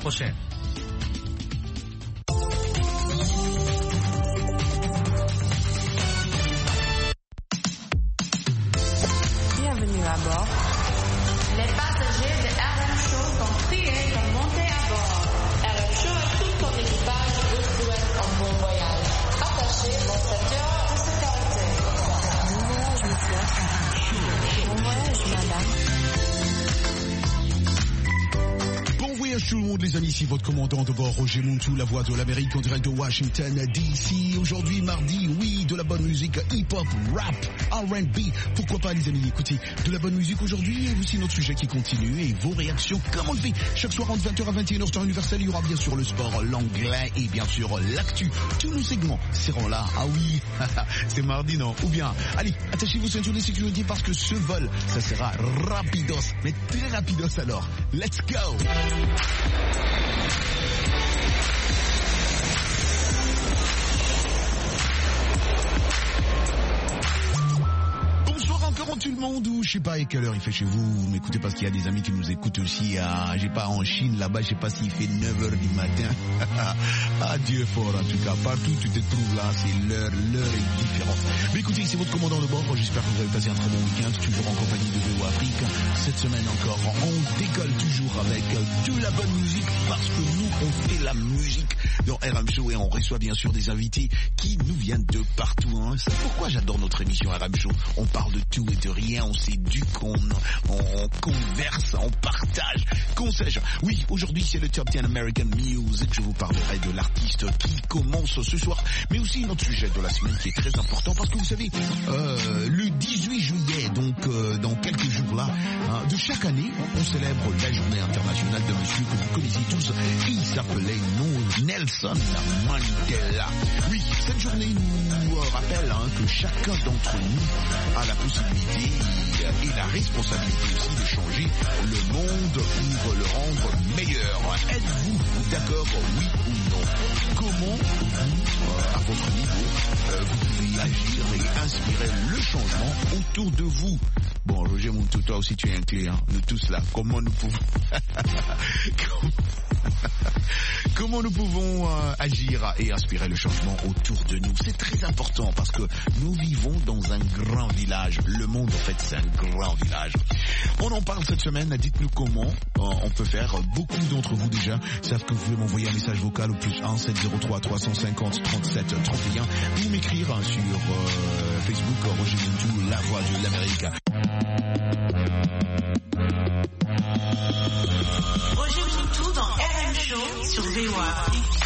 prochaine. Bienvenue à bord. Les passagers de RM Show sont priés de monter à bord. RM Show et tout son équipage vous souhaitent un bon voyage. Attachez vos ceintures de sécurité. Bon voyage, monsieur. Bon voyage, madame. Bon voyage tout le monde les amis, ici votre commandant de bord Roger Montou, la voix de l'Amérique en direct de Washington DC. Aujourd'hui mardi, oui, de la bonne musique hip-hop, rap, R&B, pourquoi pas les amis, écoutez, de la bonne musique aujourd'hui et aussi notre sujet qui continue et vos réactions comme on le fait chaque soir entre 20h à 21h temps universel. Il y aura bien sûr le sport, l'anglais et bien sûr l'actu. Tous nos segments seront là, ah oui, c'est mardi non, ou bien, allez, attachez vos ceintures de sécurité parce que ce vol, ça sera rapidos, mais très rapidos alors, let's go. Bonsoir encore tout le monde, ou je sais pas à quelle heure il fait chez vous, vous m'écoutez parce qu'il y a des amis qui nous écoutent aussi à, j'ai pas en Chine là-bas, je sais pas s'il fait 9h du matin. Ah Dieu est fort en tout cas, partout où tu te trouves là, c'est l'heure est différente. Mais écoutez, c'est votre commandant de bord, j'espère que vous avez passé un très bon week-end, toujours en compagnie de VO Afrique. Cette semaine encore, on décolle toujours avec de la bonne musique parce que nous on fait la musique dans RM Show et on reçoit bien sûr des invités qui nous viennent de partout. Hein. C'est pourquoi j'adore notre émission RM Show. On parle de tout et de rien, on s'éduque, on converse, on partage, qu'on sais-je. Oui, aujourd'hui c'est le Top 10 American Music. Je vous parlerai de l'artiste qui commence ce soir, mais aussi notre sujet de la semaine qui est très important parce que vous savez, le 18 juillet, donc dans quelques jours là, de chaque année, on célèbre la journée internationale de monsieur que vous connaissez tous. Il s'appelait Nelson Mandela. Oui, cette journée nous rappelle que chacun d'entre nous a la possibilité et la responsabilité aussi de changer le monde pour le rendre meilleur. Êtes-vous d'accord, oui ou non? Comment vous, à votre niveau, vous pouvez agir et inspirer le changement autour de vous? Bon, Roger Montou, toi aussi tu es inclus, hein, nous tous là. Comment nous pouvons comment nous pouvons agir et inspirer le changement autour de nous? C'est très important parce que nous vivons dans un grand village. Le monde, en fait, c'est un grand village. On en parle cette semaine. Dites-nous comment on peut faire. Beaucoup d'entre vous déjà savent que vous pouvez m'envoyer un message vocal au plus 1 703 350 37 31 ou m'écrire sur Facebook Roger Montou, la voix de l'Amérique. Roger Montou dans RM Show sur VOA.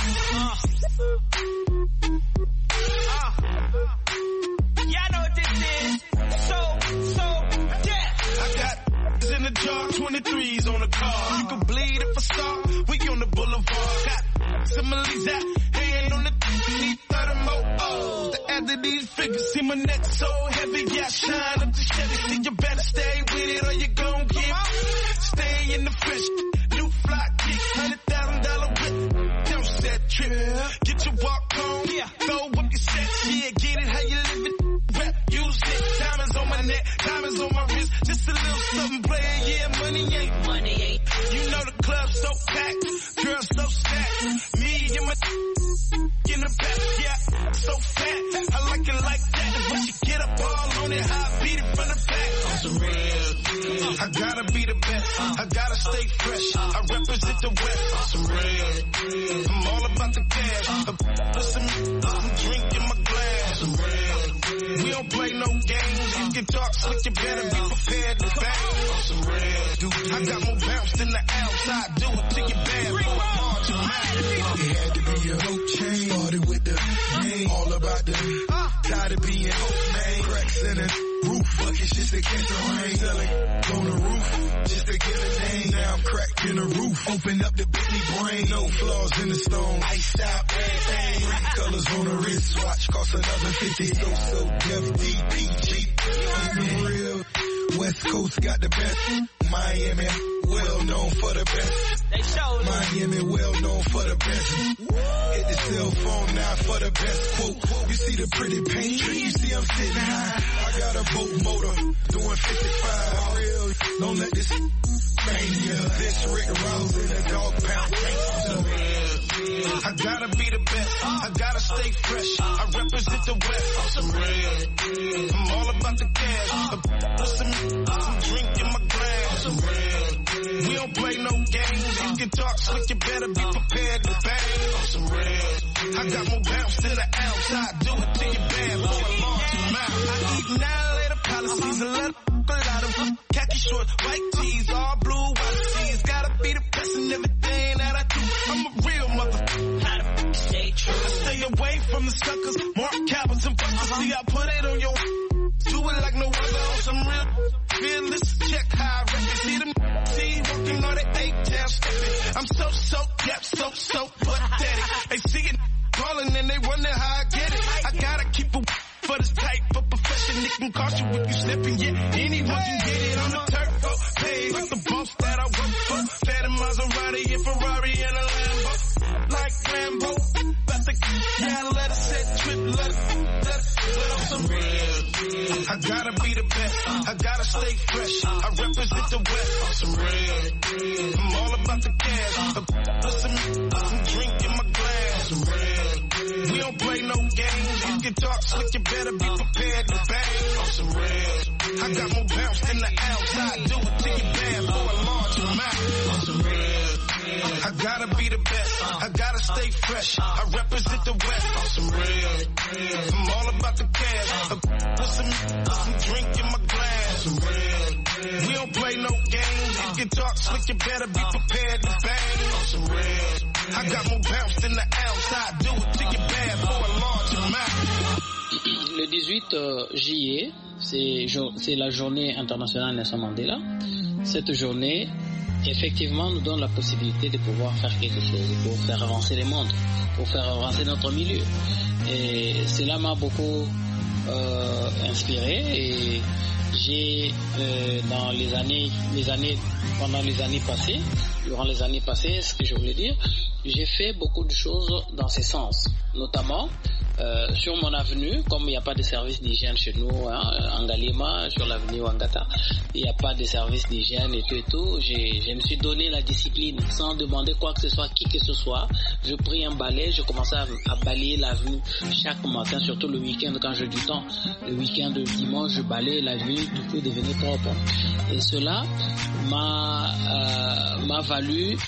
Y'all know what this is. So, yeah. I got in the jar, 23s on the car. You can bleed if I start. We on the boulevard. Got similes out. Hand on the need 30 more O's. To add to these figures, see my neck so heavy. Yeah, shine up the Chevy. See, you better stay with it or you gon' get. Stay in the fish. New fly kick, $100,000 whip. Don't set trip. Get your walk on. Yeah. Throw up your sets. Yeah, get it how you live it. Rap, use it. Diamonds on my neck, diamonds on my wrist. Just a little something playing. Yeah, money ain't. You know the club so packed. Girl so stacked. Me and my in the back. Yeah, so fat. I like it like that. When she get up all on it, how I beat it from the back. On some real. I gotta be the best. I gotta stay fresh. I represent the West. On some real. I'm all about the cash. Put some drink in my glass. On some real. We don't play no games. You can talk slick, you better be prepared to bang. On some real. I got more bounce than the outside. Do it to your bad boy. Hard to match. It had to be a hope chain. Started with the game. All about the tired of being hope, man. Cracks in the roof. Buckets just to catch the rain. Selling on the roof just to get a name. Now I'm cracked in the roof. Open up the Bentley brain. No flaws in the stone. Iced out everything. 3 colors on the wristwatch. Cost another 50. So Def DPG. On the real. West Coast got the best. Miami, well known for the best. Miami, well known for the best. Hit the cell phone now for the best quote. You see the pretty paint, you see I'm sitting high. I got a boat motor doing 55. Real, don't let this bang you. This Rick Ross in a dog pound tank. gotta be the best. I gotta stay fresh. I represent the West. I'm some real. I'm all about the cash. Some drink in my glass. I'm some real. We don't play no games. You can talk slick, you better be prepared to bang. I'm some real. I got more bounce than the ounce. I do it to your bad for a long time out. I eat annihilator policies and let out of khaki short, white tees, all blue, white tees. Gotta be the best in everything that I do. I'm a real motherfucker. How to stay true. I stay away from the suckers, Mark Calvins and busters. See, I put it on your. Do it like no other. On some real fearless. Check how I record. See them. See working on the 8-tail stepping. I'm so pathetic. They see it calling and they wonder how I get it. I gotta keep it for this type of profession. It can cost you if you slipping. Yeah, anyone can get it on the turf. Paid like the boss that I work for. Fat a Maserati, a Ferrari, and a Lambo. Like Rambo. Yeah, let it set trip. Let it some real. I gotta be the best. I gotta stay fresh. I represent the West. I'm some real. I'm all about the cash. Some drink in my glass. Some real. We don't play no games. You can talk slick, you better be prepared to bang. I'm some real. I got more bounce than the ounce. I do it to your bad for a large amount. I'm some real. I gotta be the best. I gotta stay fresh. I represent the West. I'm some real. I'm all about the cash. Some drink in my glass. Some real. We don't play no games. You can talk slick, you better be prepared to bang. I'm some real. I got more bounce than the ounce. I do it to your bad for a large amount. Le 18 juillet, c'est la journée internationale Nelson Mandela. Cette journée, effectivement, nous donne la possibilité de pouvoir faire quelque chose, pour faire avancer le monde, pour faire avancer notre milieu. Et cela m'a beaucoup inspiré. Et j'ai, durant les années passées, ce que je voulais dire, j'ai fait beaucoup de choses dans ce sens, notamment sur mon avenue, comme il n'y a pas de service d'hygiène chez nous, en Galima, sur l'avenue Wangata, il n'y a pas de service d'hygiène et tout, je me suis donné la discipline sans demander quoi que ce soit, qui que ce soit. Je pris un balai, je commençais à balayer l'avenue chaque matin, surtout le week-end quand j'ai du temps. Le week-end, le dimanche, je balaye l'avenue, tout peut devenir propre. Et cela m'a valu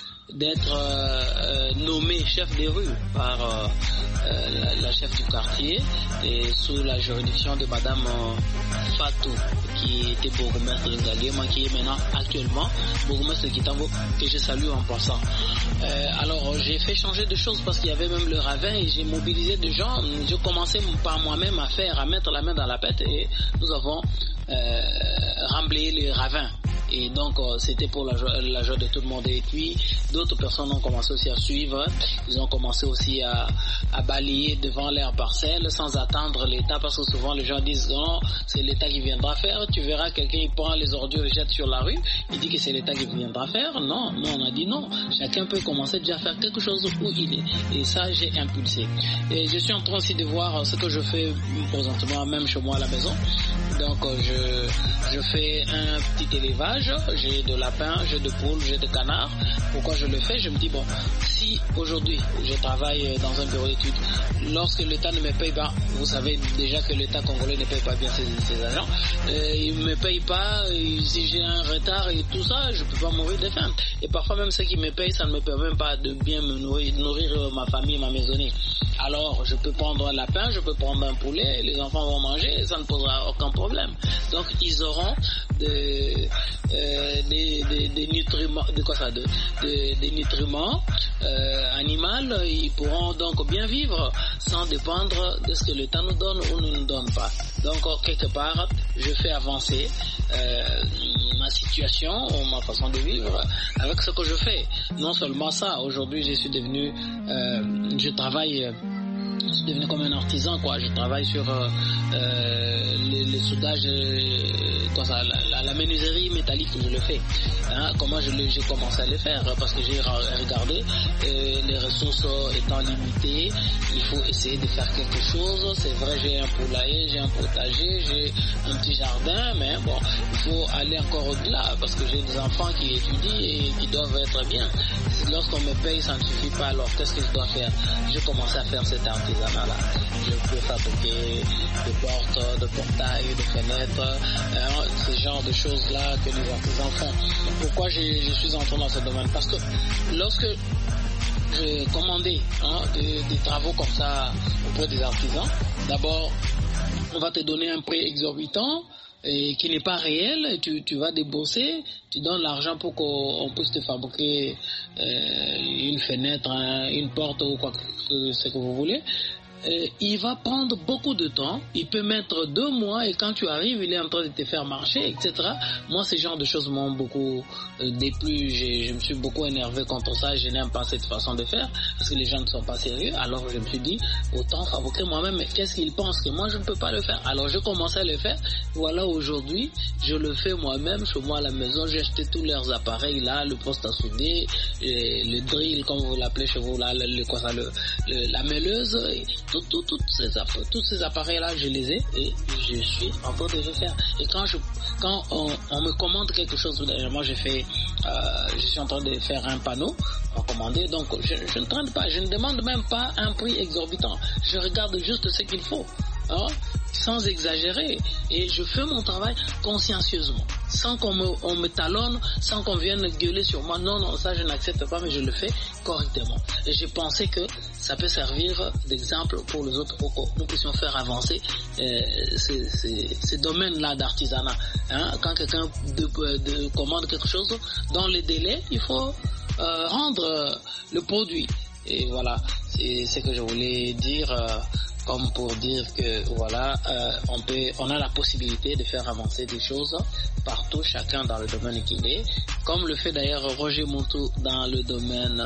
d'être nommé chef des rues par la chef du quartier et sous la juridiction de Madame Fatou, qui était bourgmestre de Ngaliema, qui est maintenant actuellement bourgmestre de Kitambo, que je salue en passant. Alors j'ai fait changer de choses parce qu'il y avait même le ravin et j'ai mobilisé des gens. Je commençais par moi-même à mettre la main dans la pète et nous avons remblayé les ravins. Et donc c'était pour la joie de tout le monde. Et puis d'autres personnes ont commencé aussi à suivre. Ils ont commencé aussi à balayer devant leurs parcelles sans attendre l'État, parce que souvent les gens disent non, c'est l'État qui viendra faire. Tu verras quelqu'un, il prend les ordures et jette sur la rue, il dit que c'est l'État qui viendra faire. Non, nous on a dit non, chacun peut commencer déjà à faire quelque chose où il est. Et ça j'ai impulsé. Et je suis en train aussi de voir ce que je fais présentement même chez moi à la maison. Donc je fais un petit élevage. J'ai de lapins, j'ai de poules, j'ai de canards. Pourquoi je le fais? Je me dis bon, si aujourd'hui je travaille dans un bureau d'études, lorsque l'État ne me paye pas, vous savez déjà que l'État congolais ne paye pas bien ses agents, il ne me paye pas, si j'ai un retard et tout ça, je ne peux pas mourir de faim. Et parfois même ceux qui me payent, ça ne me permet même pas de bien me nourrir ma famille, ma maisonnée. Alors je peux prendre un lapin, je peux prendre un poulet, les enfants vont manger, ça ne posera aucun problème. Donc ils auront des nutriments, des nutriments animaux. Ils pourront donc bien vivre sans dépendre de ce que l'État nous donne ou ne nous donne pas. Donc quelque part, je fais avancer ma situation ou ma façon de vivre avec ce que je fais. Non seulement ça, aujourd'hui je suis devenu, je suis devenu comme un artisan, quoi. Je travaille sur les soudages, la menuiserie métallique, je le fais. Comment j'ai commencé à le faire? Parce que j'ai regardé, les ressources étant limitées, il faut essayer de faire quelque chose. C'est vrai, j'ai un poulailler, j'ai un potager, j'ai un petit jardin, mais bon, il faut aller encore au-delà parce que j'ai des enfants qui étudient et qui doivent être bien. Lorsqu'on me paye, ça ne suffit pas. Alors qu'est-ce que je dois faire? Je commence à faire cet artisanat-là. Je peux fabriquer des portes, de portails, de fenêtres, ce genre de choses-là que les artisans font. Pourquoi je suis entré dans ce domaine? Parce que lorsque j'ai commandé des travaux comme ça auprès des artisans, d'abord, on va te donner un prix exorbitant et qui n'est pas réel, et tu vas débourser, tu donnes l'argent pour qu'on puisse te fabriquer une fenêtre, une porte ou quoi que ce que vous voulez. Il va prendre beaucoup de temps, il peut mettre 2 mois et quand tu arrives, il est en train de te faire marcher, etc. Moi, ce genre de choses m'ont beaucoup déplu, je me suis beaucoup énervé contre ça, je n'aime pas cette façon de faire parce que les gens ne sont pas sérieux. Alors je me suis dit, autant fabriquer moi-même, mais qu'est-ce qu'ils pensent que moi je ne peux pas le faire? Alors je commençais à le faire, voilà aujourd'hui, je le fais moi-même, chez moi à la maison, j'ai acheté tous leurs appareils là, le poste à souder, le drill comme vous l'appelez chez vous là, la mêleuse, tous ces appareils-là, je les ai et je suis en train de les faire. Et quand on me commande quelque chose, moi je suis en train de faire un panneau, on m'a commandé, donc je ne traîne pas, je ne demande même pas un prix exorbitant. Je regarde juste ce qu'il faut, sans exagérer, et je fais mon travail consciencieusement, sans qu'on me talonne, sans qu'on vienne gueuler sur moi. Non, ça je n'accepte pas, mais je le fais correctement. Et j'ai pensé que ça peut servir d'exemple pour les autres, pour que nous puissions faire avancer ces domaines-là d'artisanat. Quand quelqu'un commande quelque chose, dans les délais, il faut rendre le produit. Et voilà, c'est ce que je voulais dire. Comme pour dire que voilà, on a la possibilité de faire avancer des choses partout, chacun dans le domaine qu'il est, comme le fait d'ailleurs Roger Montou dans le domaine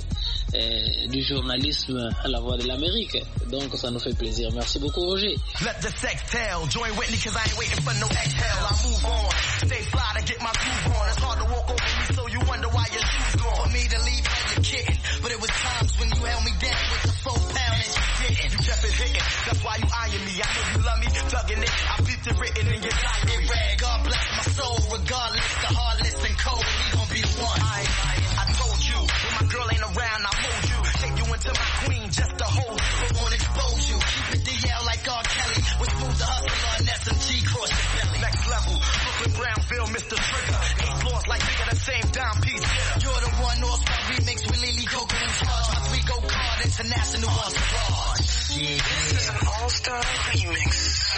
du journalisme à la Voix de l'Amérique. Donc ça nous fait plaisir. Merci beaucoup Roger. Let the sex tell, join Whitney cause I ain't waiting for no exhale. I move on, stay fly to get my groove on. It's hard to walk over me so you wonder why your shoes gone. For me to leave as a kitten, but it was times when you held me down with the 4 pound and you didn't. You kept it hitting, that's why you eyeing me. I know you love me, tugging it. I beat it written in your diary. God bless my soul, regardless the heartless and cold. We gon' be one. I told you, when my girl ain't around, I mold you. Take you into my queen just to hold you, but won't expose you. Keep it DL like R. Kelly, with Smooth the Hustler and SMG cross your belly. Next level, Brooklyn Brownville, Mr. Trigger. 8 floors like bigger the same dime piece. You're the one, Northstar remix with Lily Coco and Charge. My 3 go card, international on Savage. Yeah. This is an all-star remix.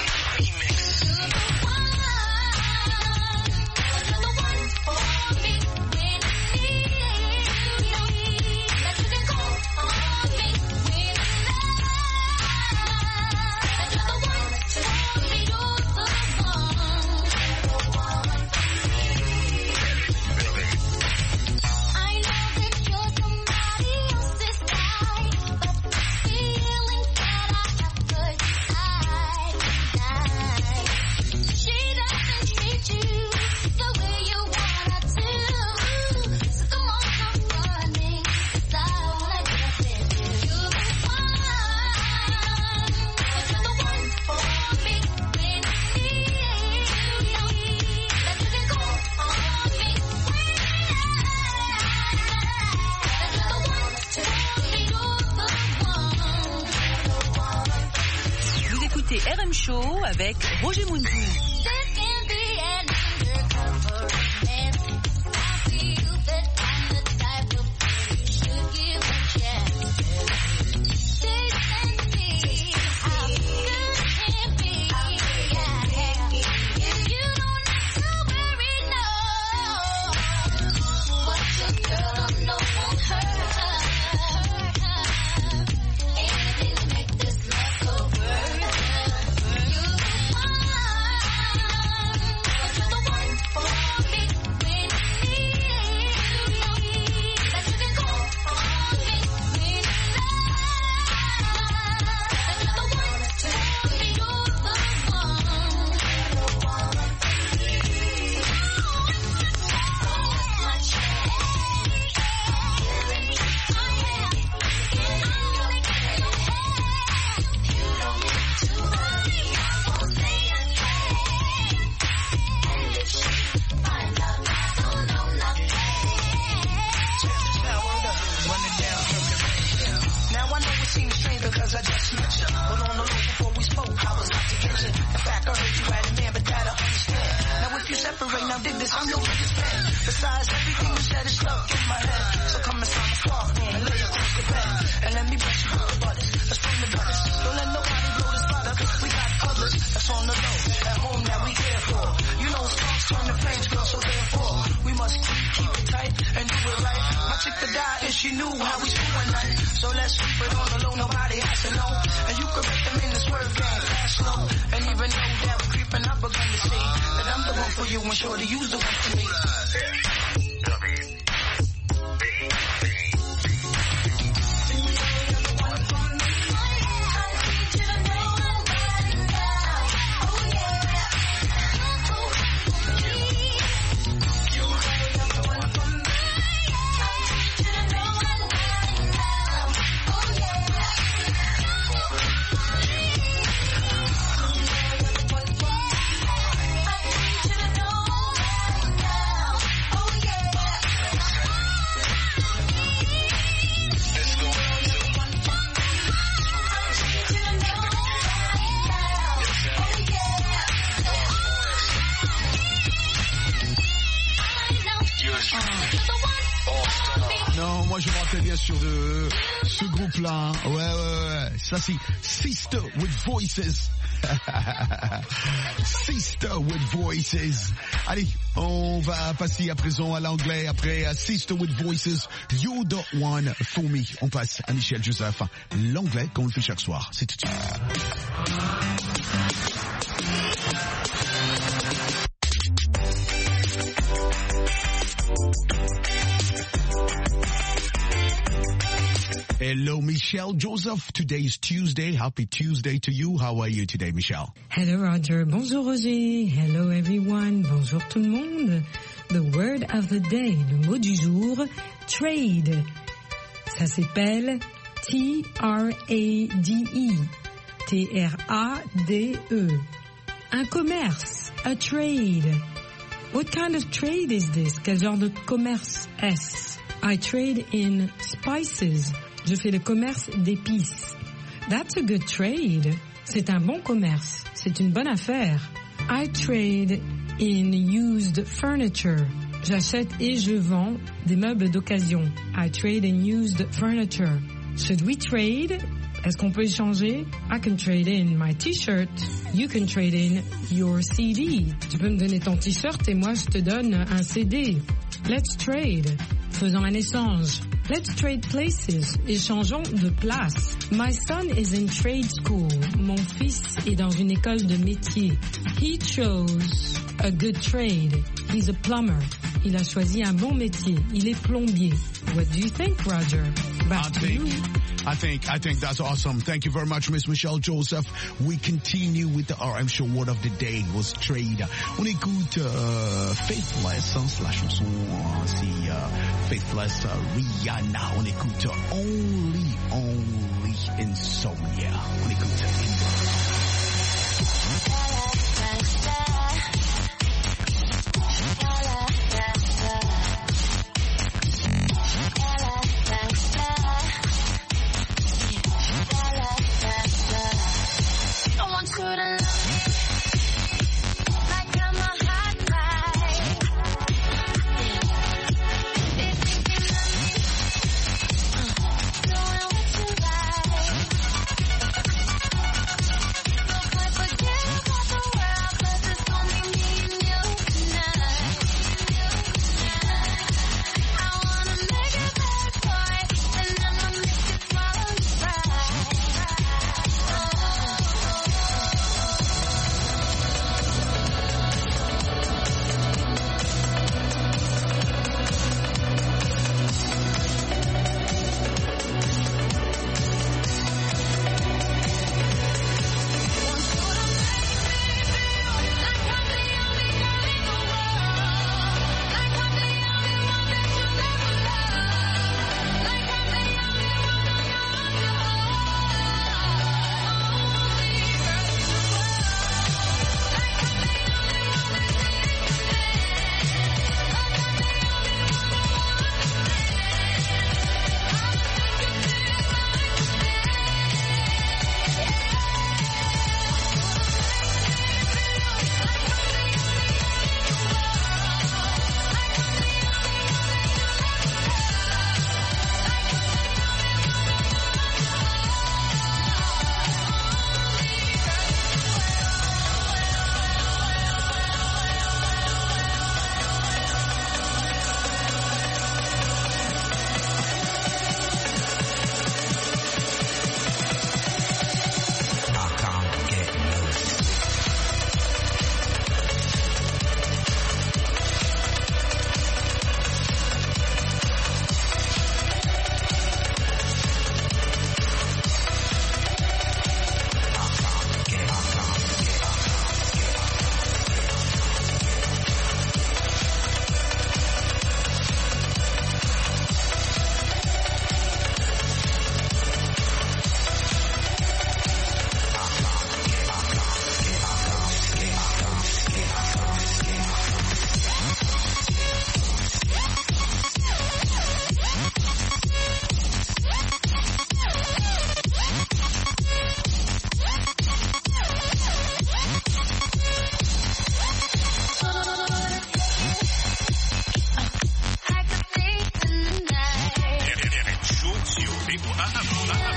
RM Show avec Roger Montou. and she knew how we doing nothing. So let's keep it on the low, nobody has to know. And you can make them in the swerve game, fast slow. And even though that we're creeping up, we're gonna see that I'm the one for you and sure to use the one for me. Non, moi je me rappelle bien sûr de ce groupe-là. Ouais. Ça c'est Sister with Voices. Sister with Voices. Allez, on va passer à présent à l'anglais. Après Sister with Voices, You're the One for Me. On passe à Michel Joseph. L'anglais qu'on le fait chaque soir. C'est tout de suite. Hello, Michelle Joseph. Today is Tuesday. Happy Tuesday to you. How are you today, Michelle? Hello, Roger. Bonjour, Roger. Hello, everyone. Bonjour, tout le monde. The word of the day. Le mot du jour, trade. Ça s'appelle T-R-A-D-E. T-R-A-D-E. Un commerce. A trade. What kind of trade is this? Quel genre de commerce est-ce? I trade in spices. Je fais le commerce d'épices. That's a good trade. C'est un bon commerce. C'est une bonne affaire. I trade in used furniture. J'achète et je vends des meubles d'occasion. I trade in used furniture. Should we trade? Est-ce qu'on peut échanger? I can trade in my t-shirt. You can trade in your CD. Tu peux me donner ton t-shirt et moi je te donne un CD. Let's trade. Faisons un échange. Let's trade places. Échangeons de place. My son is in trade school. Mon fils est dans une école de métier. He chose a good trade. He's a plumber. Il a choisi un bon métier. Il est plombier. What do you think, Roger? Back to you. I think that's awesome. Thank you very much, Miss Michelle Joseph. We continue with the RM Show Word of the Day was trade. On écoute Faithless, la chanson c'est Faithless Rihanna. On écoute Only Insomnia. On écoute sur VOA.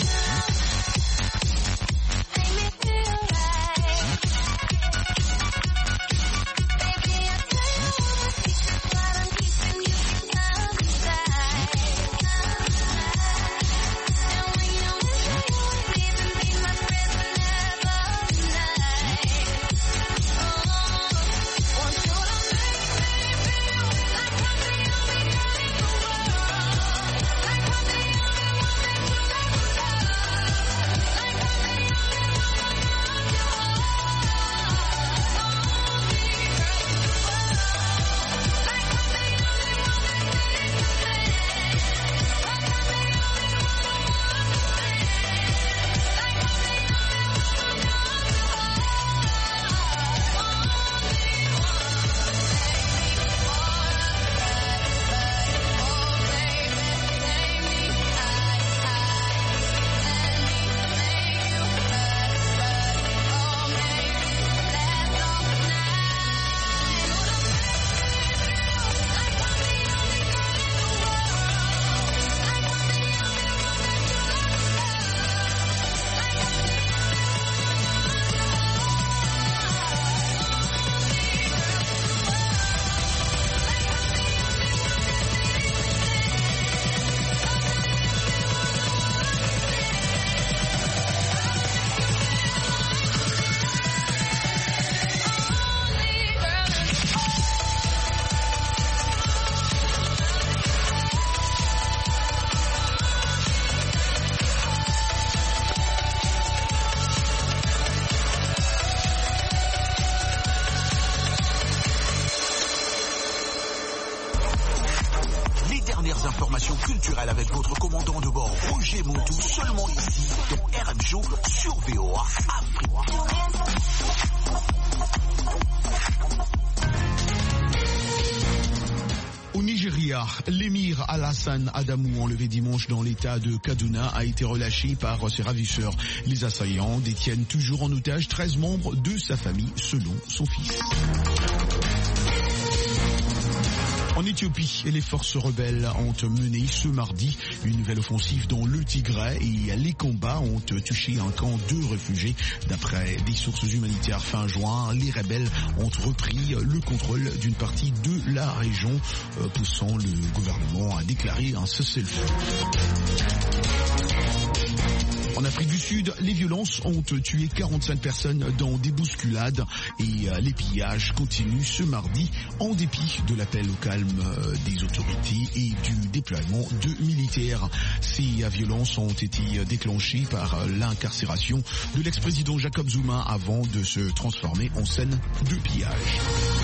Informations culturelles avec votre commandant de bord Roger Montou, seulement ici dans RM Show sur VOA Afrique. Au Nigeria, l'émir Alassane Adamou, enlevé dimanche dans l'état de Kaduna, a été relâché par ses ravisseurs. Les assaillants détiennent toujours en otage 13 membres de sa famille, selon son fils. En Éthiopie, les forces rebelles ont mené ce mardi une nouvelle offensive dans le Tigray et les combats ont touché un camp de réfugiés. D'après des sources humanitaires, fin juin, les rebelles ont repris le contrôle d'une partie de la région, poussant le gouvernement à déclarer un cessez-le-feu. En Afrique du Sud, les violences ont tué 45 personnes dans des bousculades et les pillages continuent ce mardi en dépit de l'appel au calme des autorités et du déploiement de militaires. Ces violences ont été déclenchées par l'incarcération de l'ex-président Jacob Zuma avant de se transformer en scène de pillage.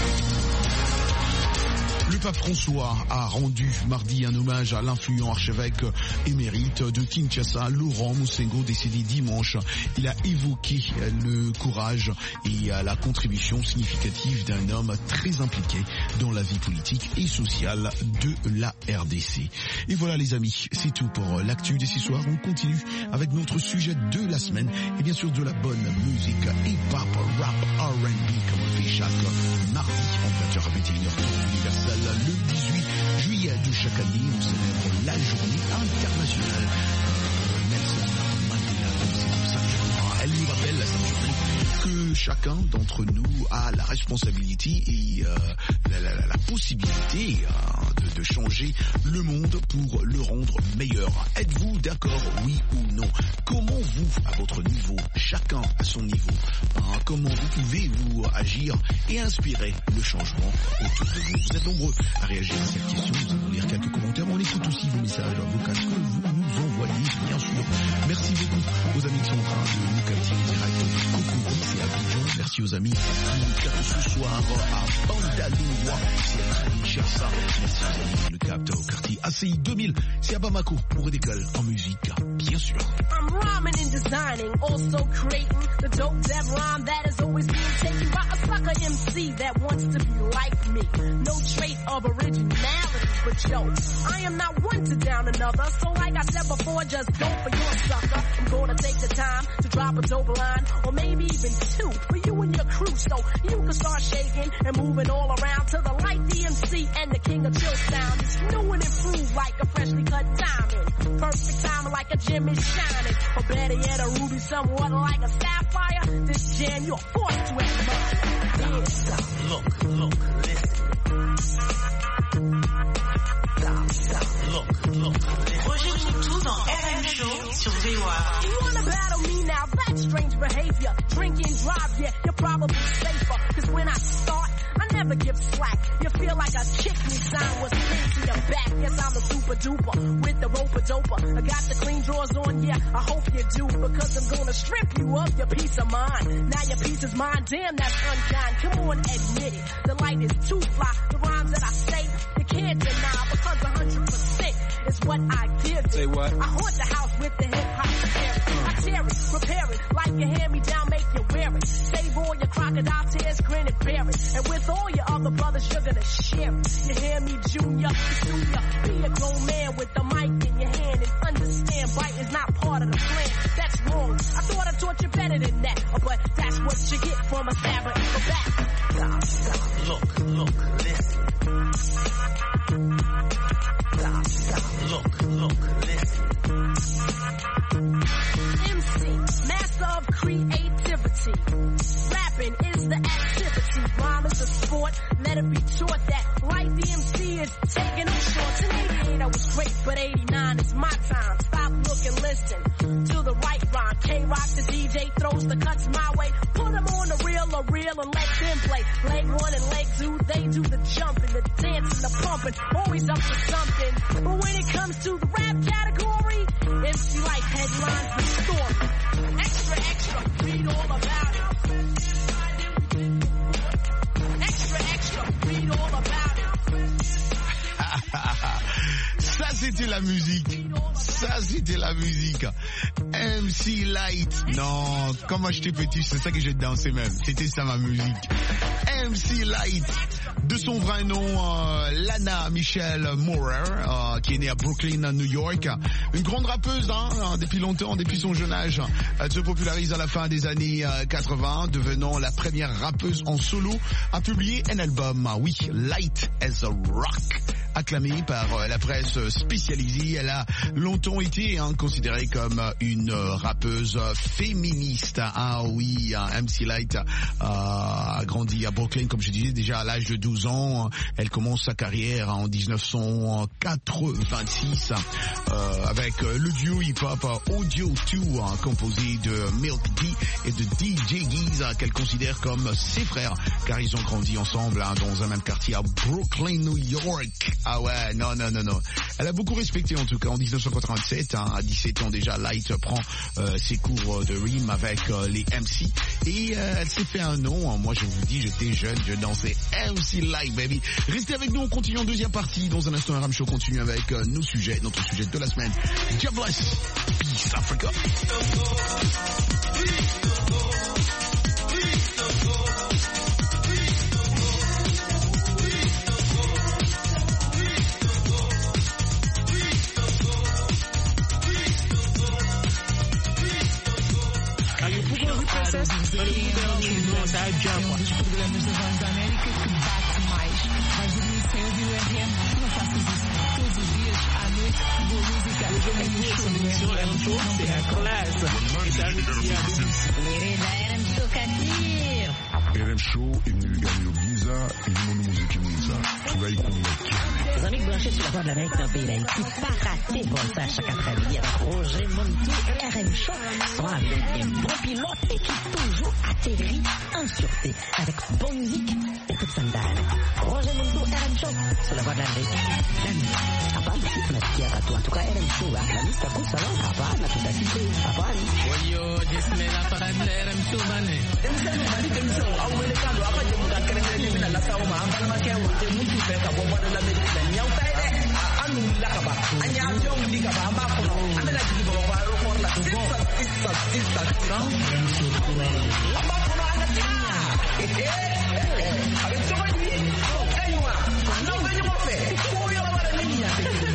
Le pape François a rendu mardi un hommage à l'influent archevêque émérite de Kinshasa, Laurent Moussengo, décédé dimanche. Il a évoqué le courage et la contribution significative d'un homme très impliqué dans la vie politique et sociale de la RDC. Et voilà les amis, c'est tout pour l'actu de ce soir. On continue avec notre sujet de la semaine et bien sûr de la bonne musique hip-hop, rap, R&B comme on fait chaque mardi en 20h à 21h universel. Le 18 juillet de chaque année, on célèbre la journée internationale Nelson Mandela. C'est pour ça que elle nous rappelle la que chacun d'entre nous a la responsabilité et la possibilité de changer le monde pour le rendre meilleur. Êtes-vous d'accord, oui ou non? Comment vous, à votre niveau, chacun à son niveau, comment vous pouvez vous agir et inspirer le changement autour de vous? Vous êtes nombreux à réagir à cette question. Nous allons lire quelques commentaires. On écoute aussi vos messages vocaux que vous nous envoyez, bien sûr. Merci beaucoup aux amis qui sont en train de nous capter en direct de Cocody, c'est à Abidjan. Merci aux amis qui nous captent ce soir à Bandalungwa, c'est à Kinshasa. Merci aux amis qui nous captent au quartier ACI 2000, c'est à Bamako. On redécolle en musique, bien sûr. I'm rhyming and designing, also creating the dope dev rhyme that is always being taken by a sucker MC that wants to be like me. No trait of originality, but yo, I am not one to down another. So like I said before, just go for your sucker. I'm gonna take the time to drop a dope line, or maybe even two, for you and your crew, so you can start shaking and moving all around to the light DMC and the king of chill sound. It's new and improved like a freshly cut diamond. like a gem is shining. Or better yet, a ruby somewhat like a sapphire. This jam you're forced to admire. Yeah. Look, listen. Look, Roger Moutou dans RM Show sur VOA. You wanna battle me now? That's strange behavior. Drink and drive, yeah, you're probably safer. Cause when I start, I never give slack. You feel like a kick me sign was pinned to your back. Yes, I'm a super duper with the roper doper. I got the clean drawers on, yeah, I hope you do. Because I'm gonna strip you of your peace of mind. Now your peace is mine, damn, that's unkind. Come on, admit it. The light is too fly. The rhymes that I say, you can't deny. Because 100% is what I give. Say what? I haunt the house with the hip-hop spirit. I tear it, repair it, like a hand-me-down, make you wear it. Save all your crocodile tears, grin and bear it. And with all your other brothers, you're gonna share it. You hear me, Junior? Be a grown man with the mic in your hand and understand bite is not part of the plan. That's wrong. I thought I taught you better than that, but that's what you get from a stabber in the back. Stop. Look, listen. Look, listen. MC, master of creativity. Rapping is the activity. Rhyme is a sport. Let it be taught that Life DMC is taking on shorts. In 88 I was great, but 89 is my time. Stop, look, and listen to the right rhyme. K-Rock the DJ throws the cuts my way. Put them on the reel and let them play. Leg one and leg two, they do the jumping, the dancing, the pumping. Always up to something. But when it comes to the rap category, MC Life headlines the story. Extra, read all about it. Extra, read all about it. Ça c'était la musique. Ça c'était la musique. MC Light. Non, quand moi j'étais petit, c'est ça que j'ai dansé même. C'était ça ma musique. MC Light. De son vrai nom, Lana Michelle Moorer, qui est née à Brooklyn, New York. Une grande rappeuse, depuis longtemps, depuis son jeune âge. Elle se popularise à la fin des années 80, devenant la première rappeuse en solo à publier un album. Oui, Light as a Rock. Acclamée par la presse spécialisée, elle a longtemps été considérée comme une rappeuse féministe. Ah oui, MC Light a grandi à Brooklyn, comme je disais, déjà à l'âge de 12 ans. Elle commence sa carrière en 1986 avec le duo hip-hop Audio 2, composé de Milk D et de DJ Geese, qu'elle considère comme ses frères, car ils ont grandi ensemble dans un même quartier à Brooklyn, New York. Ah ouais, non. Elle a beaucoup respecté en tout cas. En 1987, à 17 ans déjà, Light prend ses cours de rime avec les MC et elle s'est fait un nom. Moi je vous dis, j'étais jeune, je dansais MC Light, baby. Restez avec nous, on continue en deuxième partie. Dans un instant, RM Show continue avec notre sujet de la semaine. God bless. Peace Africa. Um dos programas da Voz da América que bate mais. Vais dormir sem ouvir o RM? Não faças isso. Todos os dias, à noite, boa música. RM Show est venu lui gagner au Giza et du monde musique Giza. Tu vas y convaincre. Les amis branchés sur la Voix de l'Amérique dans le pays d'Haïti, pas rater Voltage chaque après-midi avec Roger Moutou et RM Show sont avec un bon pilote et qui toujours atterrit en sûreté avec bonne musique et toute sa dalle. Roger Moutou, RM Show sur la Voix de l'Amérique. Habari tunasikia watu watuka RM Show aklamista kusala habari na tutasikia habari. Wayo jismela parade RM Show bane. Americano apa je muka keren ni na la sawo ma ambal ma kewo te mutu fe ka bomba de la America nyaw tay de anu la ka ba anya jom li ka ba ma ko amela ji bo ba ro ko la sista amba ko na na tinya avec so ba ni kaywa no ba ni mo fe ko yo ba ni nya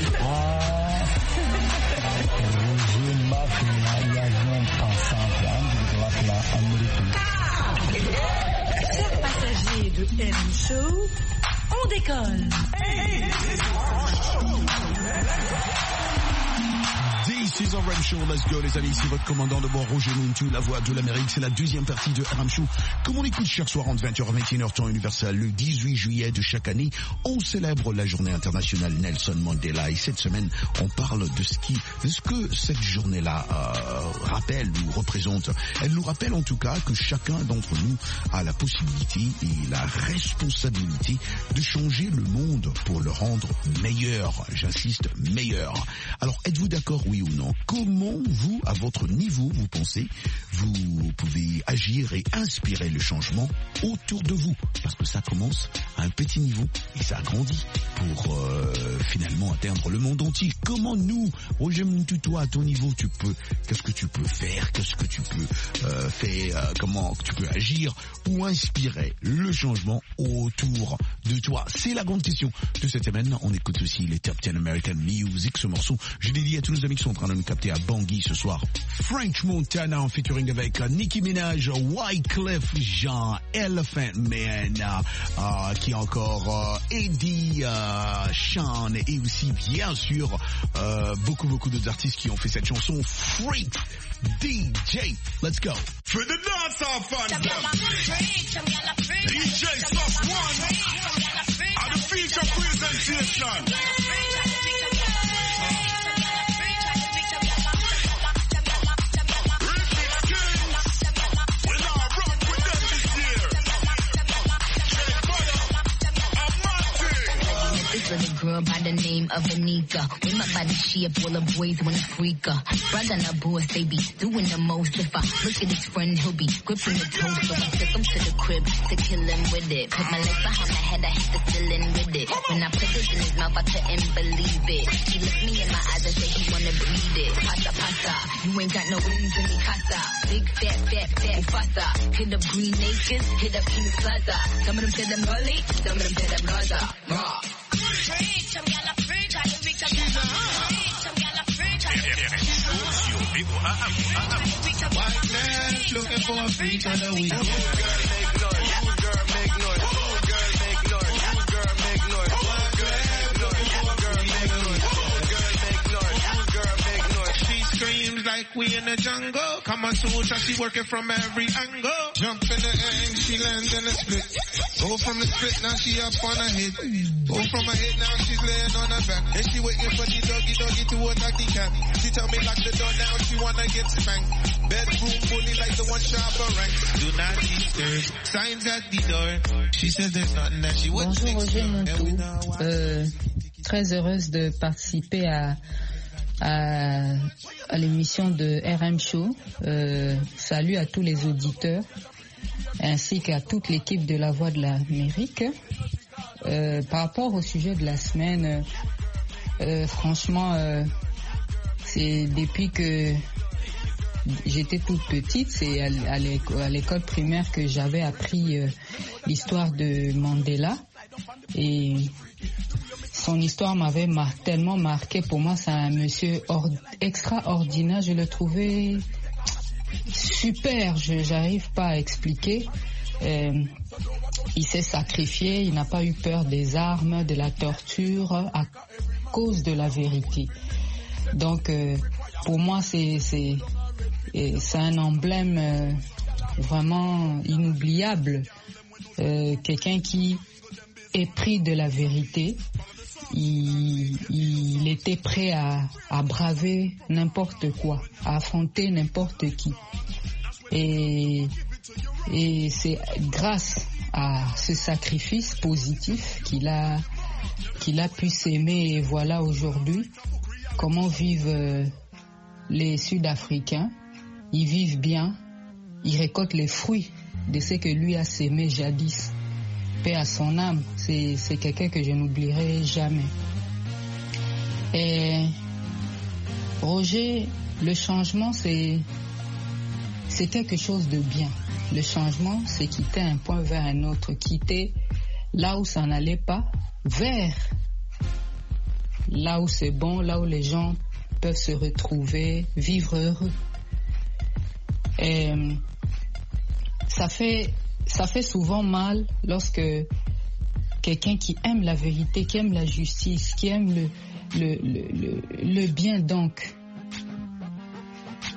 Chers passagers de RM Show, on décolle. This is RM Show. Let's go, les amis. Ici votre commandant de bord, Roger Muntu, la voix de l'Amérique. C'est la deuxième partie de RM Show. Comme on écoute chaque soir entre 20h et 21h temps universel, le 18 juillet de chaque année, on célèbre la journée internationale Nelson Mandela. Et cette semaine, on parle de ce que cette journée-là rappelle ou représente. Elle nous rappelle en tout cas que chacun d'entre nous a la possibilité et la responsabilité de changer le monde pour le rendre meilleur. J'insiste, meilleur. Alors, êtes-vous d'accord, oui ou non? Comment vous, à votre niveau, vous pensez, vous pouvez agir et inspirer le changement autour de vous? Parce que ça commence à un petit niveau et ça grandit pour finalement atteindre le monde entier. Comment nous, Roger Muntu, toi, à ton niveau, qu'est-ce que tu peux faire? Qu'est-ce que tu peux faire? Comment tu peux agir ou inspirer le changement autour de toi? C'est la grande question de cette semaine. On écoute aussi les Top 10 American Music. Ce morceau, je l'ai dit à tous nos amis qui sont en train de nous capter à Bangui ce soir. French Montana en featuring avec Nicki Minaj, Wyclef Jean, Elephant Man, qui est encore Eddie, Sean et aussi bien sûr beaucoup d'autres artistes qui ont fait cette chanson. Freak DJ, let's go. For the dance off fans, DJ Soft One, and the feature presentation. Little girl by the name of Anika. With my body shape, all the boys wanna freak her. Brother and the boys, they be doing the most. If I look at his friend, he'll be gripping the toast. So I took him to the crib to kill him with it. Put my legs behind my head, I hit the ceiling with it. When I put it in his mouth, I couldn't believe it. He looked me in my eyes and said he wanna breathe it. Pasa, pasa, you ain't got no wings in me casa. Big fat Mufasa. Hit up Green Acres, hit up King Plaza. Some of them said I'm gully, some of them said I'm Gaza. Raw. White man looking for a freak of the week. Screams like we in the jungle. Come on, Sutra, she working from every angle. Jump in the air and she lands in a split. Go from the split, now she up on a hit. Go from a hit, now she's laying on her back. And she waiting for the doggy to attack the cat. She tell me lock the door now, she wanna get spanked. Bedroom bully like the one sharper rank. Do not disturb, signs at the door. She says there's nothing that she wouldn't think. Bonjour Roger Muntu. Très heureuse de participer à l'émission de RM Show. Salut à tous les auditeurs ainsi qu'à toute l'équipe de La Voix de l'Amérique. Par rapport au sujet de la semaine, franchement, c'est depuis que j'étais toute petite, c'est à l'école primaire que j'avais appris l'histoire de Mandela et son histoire m'avait tellement marqué. Pour moi, c'est un monsieur extraordinaire. Je le trouvais super. J'arrive pas à expliquer. Il s'est sacrifié. Il n'a pas eu peur des armes, de la torture à cause de la vérité. Donc, pour moi, c'est un emblème vraiment inoubliable. Quelqu'un qui est pris de la vérité. Il était prêt à braver n'importe quoi, à affronter n'importe qui. Et c'est grâce à ce sacrifice positif qu'il a pu s'aimer. Et voilà aujourd'hui comment vivent les Sud-Africains. Ils vivent bien, ils récoltent les fruits de ce que lui a sémé jadis. Paix à son âme, c'est quelqu'un que je n'oublierai jamais. Et Roger, le changement c'est quelque chose de bien. Le changement, c'est quitter un point vers un autre, quitter là où ça n'allait pas, vers là où c'est bon, là où les gens peuvent se retrouver, vivre heureux. Et ça fait souvent mal lorsque quelqu'un qui aime la vérité, qui aime la justice, qui aime le bien donc,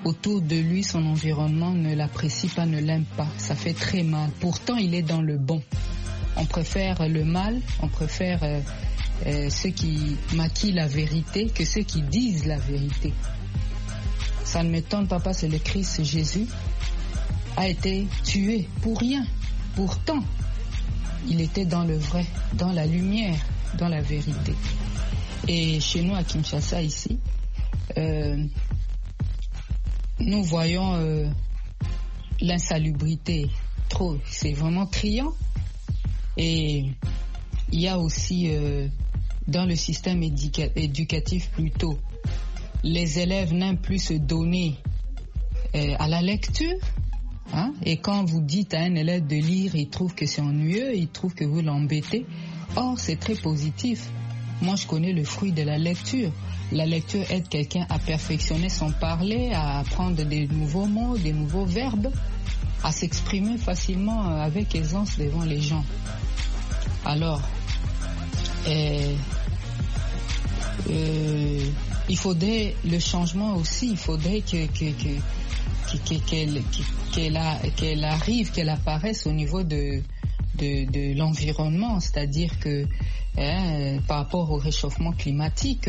autour de lui, son environnement ne l'apprécie pas, ne l'aime pas. Ça fait très mal. Pourtant, il est dans le bon. On préfère le mal, on préfère ceux qui maquillent la vérité que ceux qui disent la vérité. Ça ne m'étonne pas parce que le Christ Jésus a été tué pour rien. Pourtant, il était dans le vrai, dans la lumière, dans la vérité. Et chez nous à Kinshasa ici, nous voyons l'insalubrité trop, c'est vraiment criant. Et il y a aussi dans le système éducatif plutôt, les élèves n'aiment plus se donner à la lecture. Hein? Et quand vous dites à un élève de lire, il trouve que c'est ennuyeux, il trouve que vous l'embêtez. Or, c'est très positif. Moi, je connais le fruit de la lecture. La lecture aide quelqu'un à perfectionner son parler, à apprendre des nouveaux mots, des nouveaux verbes, à s'exprimer facilement avec aisance devant les gens. Alors, il faudrait le changement aussi, il faudrait qu'elle arrive, qu'elle apparaisse au niveau de l'environnement, c'est-à-dire que par rapport au réchauffement climatique,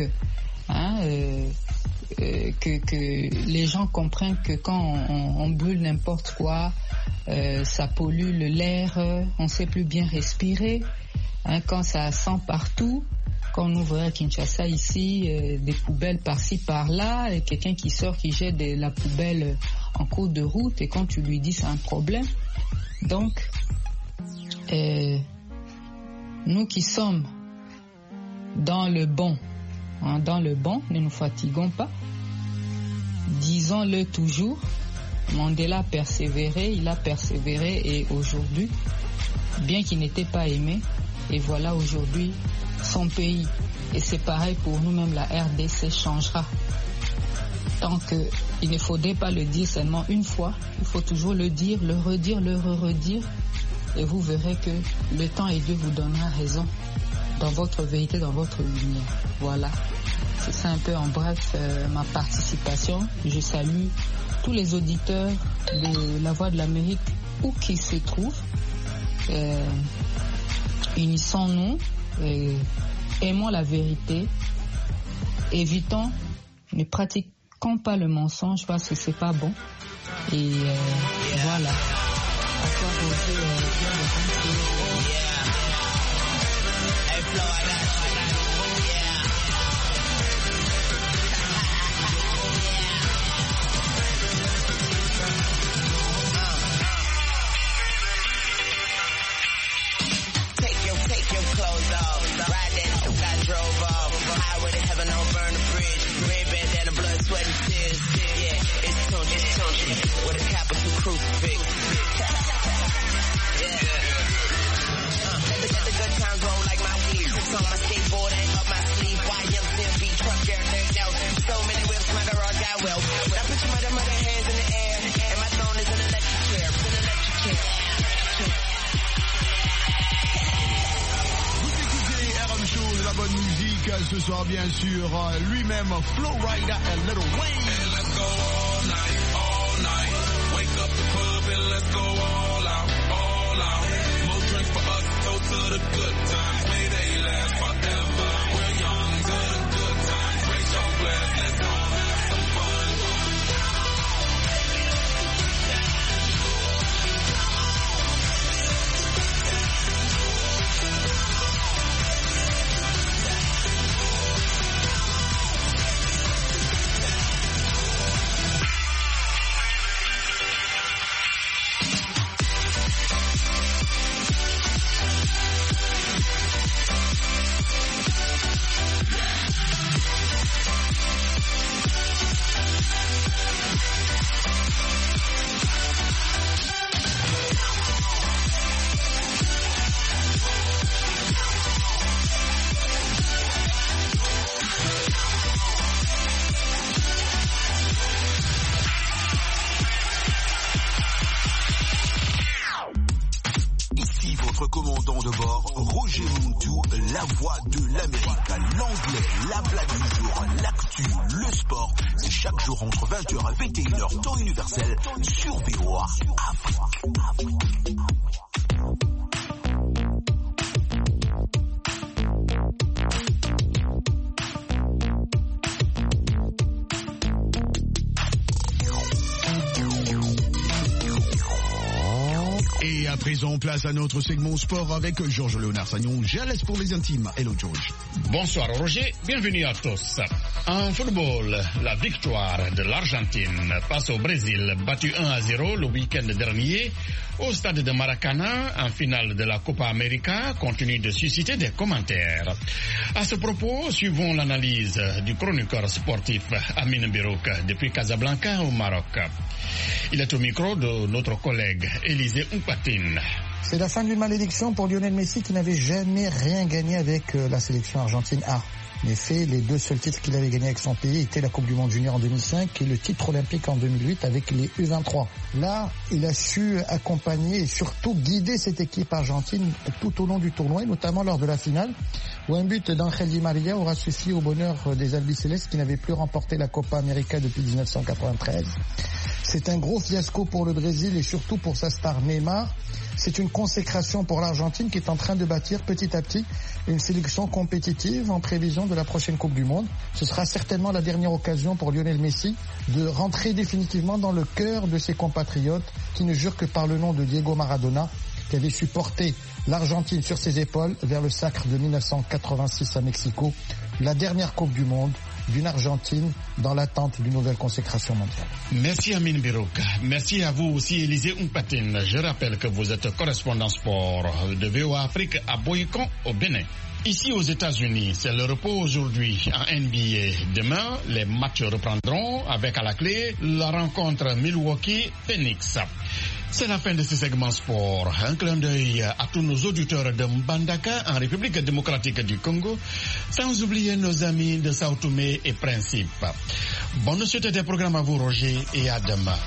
que les gens comprennent que quand on brûle n'importe quoi, ça pollue l'air, on ne sait plus bien respirer, quand ça sent partout. Quand on ouvre à Kinshasa ici, des poubelles par-ci par-là, et quelqu'un qui sort, qui jette la poubelle en cours de route, et quand tu lui dis c'est un problème. Donc, nous qui sommes dans le bon, ne nous fatiguons pas, disons-le toujours. Mandela a persévéré, il a persévéré, et aujourd'hui, bien qu'il n'était pas aimé, et voilà aujourd'hui son pays. Et c'est pareil pour nous-mêmes, la RDC changera. Tant que il ne faudrait pas le dire seulement une fois, il faut toujours le dire, le redire, le redire, et vous verrez que le temps et Dieu vous donnera raison dans votre vérité, dans votre lumière. Voilà. C'est ça un peu en bref ma participation. Je salue tous les auditeurs de La Voix de l'Amérique où qu'ils se trouvent. Unissons-nous, aimons la vérité, évitons, ne pratiquons pas le mensonge parce que c'est pas bon. Et voilà. With a capital crucifix. Let the good times roll like my weed. Tricks on my skateboard and up my sleeve. YMCMB truck, everything else. So many whips, my garage got well. When I put your mother hands in the air, and my throne is an electric chair. It's an electric chair. Vous écoutez RM Show, de la bonne musique. Ce soir, bien sûr, lui-même, Flo Rida and Lil Wayne. And let's go all night, all night. Wake up the club and let's go all out, all out. More drinks for us, toast to the good times. May they last forever. We're young to the good times. Raise your glass, let's all have some fun. Commandant de bord, Roger Montou, la voix de l'Amérique, l'anglais, la blague du jour, l'actu, le sport, c'est chaque jour entre 20h et 21h, temps universel, sur VOA Afrique. Et à présent, place à notre segment sport avec Georges Léonard Sagnon. Je laisse pour les intimes. Hello Georges. Bonsoir Roger, bienvenue à tous. En football, la victoire de l'Argentine face au Brésil, battu 1-0 le week-end dernier au stade de Maracana en finale de la Copa América, continue de susciter des commentaires. À ce propos, suivons l'analyse du chroniqueur sportif Amine Birouk depuis Casablanca au Maroc. Il est au micro de notre collègue Élisée Oupatine. C'est la fin d'une malédiction pour Lionel Messi qui n'avait jamais rien gagné avec la sélection argentine A. En effet, les deux seuls titres qu'il avait gagnés avec son pays étaient la Coupe du Monde Junior en 2005 et le titre olympique en 2008 avec les U23. Là, il a su accompagner et surtout guider cette équipe argentine tout au long du tournoi, et notamment lors de la finale, où un but d'Angel Di Maria aura suffi au bonheur des albicelestes qui n'avaient plus remporté la Copa América depuis 1993. C'est un gros fiasco pour le Brésil et surtout pour sa star Neymar. C'est une consécration pour l'Argentine qui est en train de bâtir petit à petit une sélection compétitive en prévision de la prochaine Coupe du Monde. Ce sera certainement la dernière occasion pour Lionel Messi de rentrer définitivement dans le cœur de ses compatriotes qui ne jurent que par le nom de Diego Maradona, qui avait su porter l'Argentine sur ses épaules vers le sacre de 1986 à Mexico, la dernière Coupe du Monde d'une Argentine dans l'attente d'une nouvelle consécration mondiale. Merci Amine Birouk. Merci à vous aussi Élisée Oupatine. Je rappelle que vous êtes correspondant sport de VOA Afrique à Boycon au Bénin. Ici aux États-Unis, c'est le repos aujourd'hui en NBA. Demain, les matchs reprendront avec à la clé la rencontre Milwaukee-Phoenix. C'est la fin de ce segment sport. Un clin d'œil à tous nos auditeurs de Mbandaka en République démocratique du Congo, sans oublier nos amis de Sao Tomé et Principe. Bonne suite des programmes à vous Roger et à demain.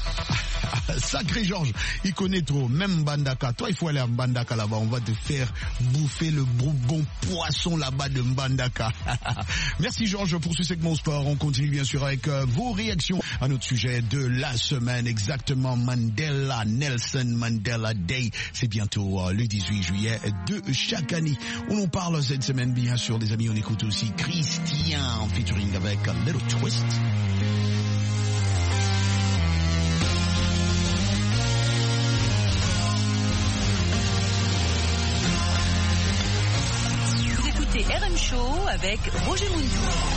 Sacré Georges, il connaît trop, même Mbandaka. Toi, il faut aller à Mbandaka là-bas, on va te faire bouffer le bon poisson là-bas de Mbandaka. Merci Georges pour ce segment sport. On continue bien sûr avec vos réactions à notre sujet de la semaine, exactement Nelson Mandela Day. C'est bientôt le 18 juillet de chaque année. On en parle cette semaine bien sûr, des amis. On écoute aussi Christian en featuring avec Little Twist. RM Show avec Roger Muntou.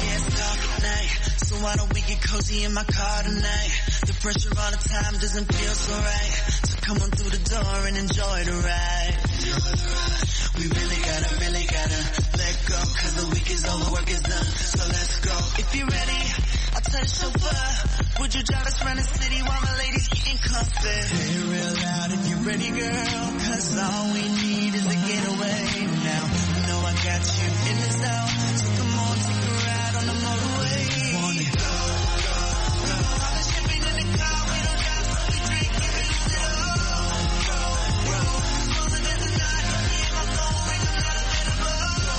So why don't we get cozy in my car tonight? The pressure all the time doesn't feel so right. So come on through the door and enjoy the ride. We really gotta let go, cause the week is over, work is done. So let's go. If you're ready, I'll tell the chauffeur, would you drive us around the city while my ladies getting comfy? Say it real loud if you're ready, girl, cause all we need is a getaway now. I got you in the zone, so come on, take a ride on the motorway. Wanna go. All the champagne in the car, we don't drive, so we drink and we lose it all. Smaller than the night, me and my phone ring, I'm not available.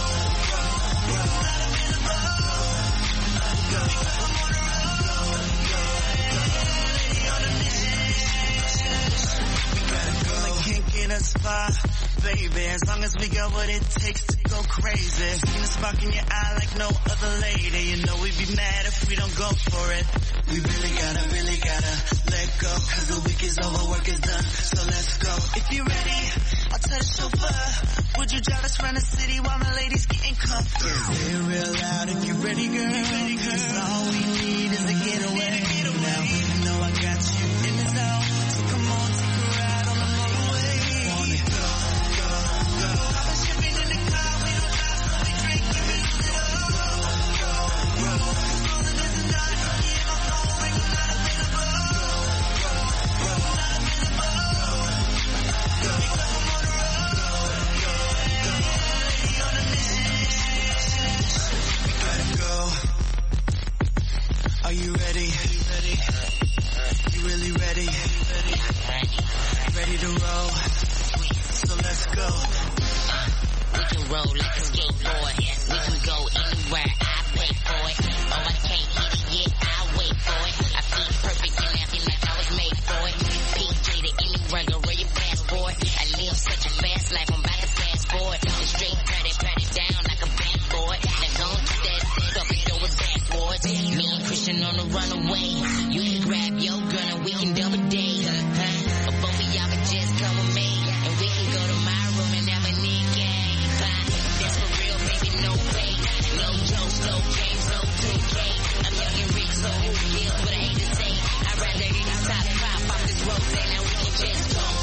I'm on the road, lady on a mission. We gotta go, they can't get us far, baby, as long as we got what it takes to go crazy. Seen a spark in your eye like no other lady. You know we'd be mad if we don't go for it. We really gotta let go, cause the week is over, work is done. So let's go. If you're ready, I'll tell the chauffeur, would you drive us around the city while my ladies getting comfy? Say it real loud if you're ready, girl, cause all we need is a getaway. Now you know I got you in the zone, so come on, take a ride on the motorway. Wanna go. All the champagne in the car, we don't drive, so we drink and we lose it all. Smaller than the night, me and my phone ring, I'm not available. Because I'm on the road, lady on a mission. We gotta go. Are you ready? You really ready? Ready to roll? So let's go. We can roll like a skateboard. We can go anywhere. I pay for it. Oh, I can't hit it yeah, I'll wait for it. I feel perfect and happy like I was made for it. PJ to any regular, you fast forward. I live such a fast life, I'm about to fast forward. The straight pat it down like a backboard. Now don't get that set up and throw it backwards. Me and Christian on the runaway. You can grab your gun and we can double date. Or both of y'all can just come with me. And we can go to my room and have a neat game. That's for real, baby, no pay. No jokes, no games, no 2K. I'm young and rich, so who cares what I hate to say? I'd rather hit the top five off this road than now we can just talk.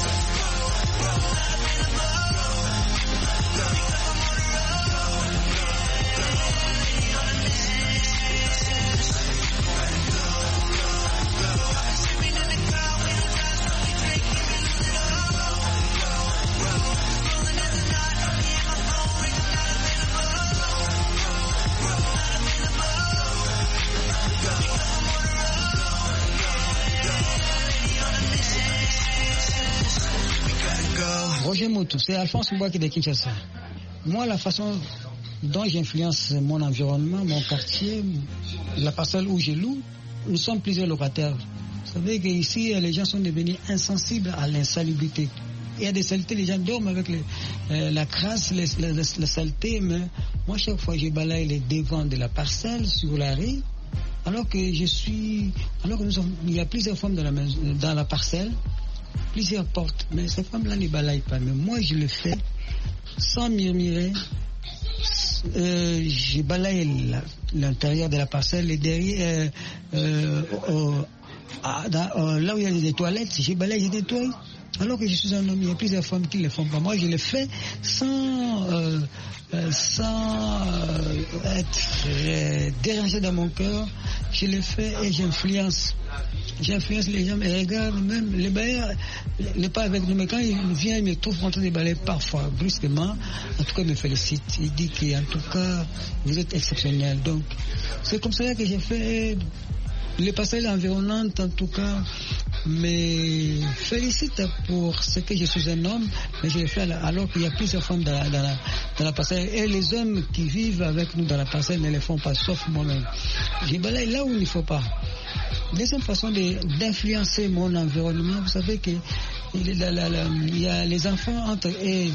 Roger Moutou, c'est Alphonse Mbouaki de Kinshasa. Moi, la façon dont j'influence mon environnement, mon quartier, la parcelle où je loue, nous sommes plusieurs locataires. Vous savez qu'ici, les gens sont devenus insensibles à l'insalubrité. Il y a des saletés, les gens dorment avec la crasse, la saleté, mais moi, chaque fois, je balaye les devants de la parcelle sur la rue, alors que il y a plusieurs femmes dans la parcelle, plusieurs portes, mais ces femmes-là ne balayent pas. Mais moi, je le fais sans murmurer. Je balaye l'intérieur de la parcelle et derrière, là où il y a des toilettes, je balaye, je nettoie. Alors que je suis un homme, il y a plusieurs femmes qui ne le font pas. Moi, je le fais sans être dérangé dans mon cœur. Je le fais et j'influence. J'influence les gens, et regarde, même les bailleurs n'est pas avec nous, mais quand il vient, il me trouve en train de balayer parfois, brusquement. En tout cas, il me félicite. Il dit qu'en tout cas, vous êtes exceptionnel. Donc, c'est comme ça que j'ai fait. Les passerelles environnantes, en tout cas, me félicitent pour ce que je suis un homme, mais je le fais alors qu'il y a plusieurs femmes dans la passerelle. Et les hommes qui vivent avec nous dans la passerelle ne le font pas, sauf moi-même. Je balaye là où il ne faut pas. Deuxième façon d'influencer mon environnement, vous savez qu'il y a les enfants entre eux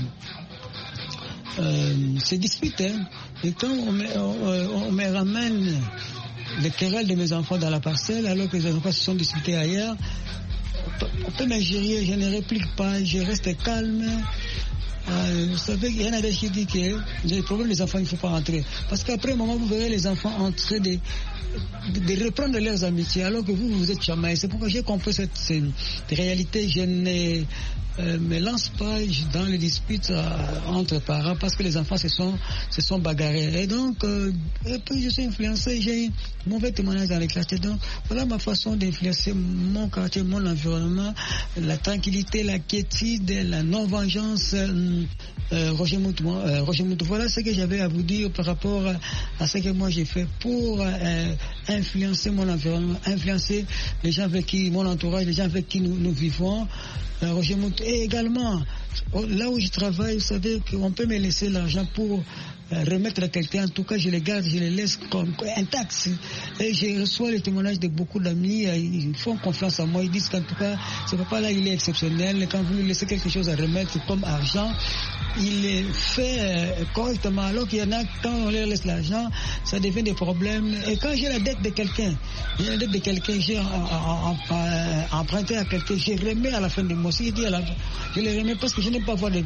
se disputent, hein, et quand on me ramène les querelles de mes enfants dans la parcelle, alors que les enfants se sont disputés ailleurs, on peut m'ingérer, je ne réplique pas, je reste calme. Vous savez, il y en a des qui disent que les problèmes des enfants, il ne faut pas rentrer. Parce qu'après un moment, vous verrez les enfants en train de reprendre leurs amitiés, alors que vous êtes chamaillés. C'est pourquoi j'ai compris cette réalité. Je ne me lance pas dans les disputes entre parents, parce que les enfants se sont bagarrés. Et donc, puis je suis influencé, j'ai un mauvais témoignage dans les quartiers. Donc, voilà ma façon d'influencer mon quartier, mon environnement, la tranquillité, la quiétude, la non-vengeance. Roger Moutou, voilà ce que j'avais à vous dire par rapport à ce que moi j'ai fait pour influencer mon environnement, influencer les gens avec qui, mon entourage, les gens avec qui nous vivons. Roger Moutou. Et également, là où je travaille, vous savez qu'on peut me laisser l'argent pour remettre à quelqu'un. En tout cas, je les garde, je les laisse comme intacts. Et je reçois les témoignages de beaucoup d'amis. Ils font confiance en moi. Ils disent qu'en tout cas, ce papa-là, il est exceptionnel. Quand vous lui laissez quelque chose à remettre comme argent, il le fait correctement. Alors qu'il y en a, quand on leur laisse l'argent, ça devient des problèmes. Et quand j'ai la dette de quelqu'un, j'ai emprunté à quelqu'un, je remets à la fin du mois. Si je dis je les remets parce que je n'aime pas avoir des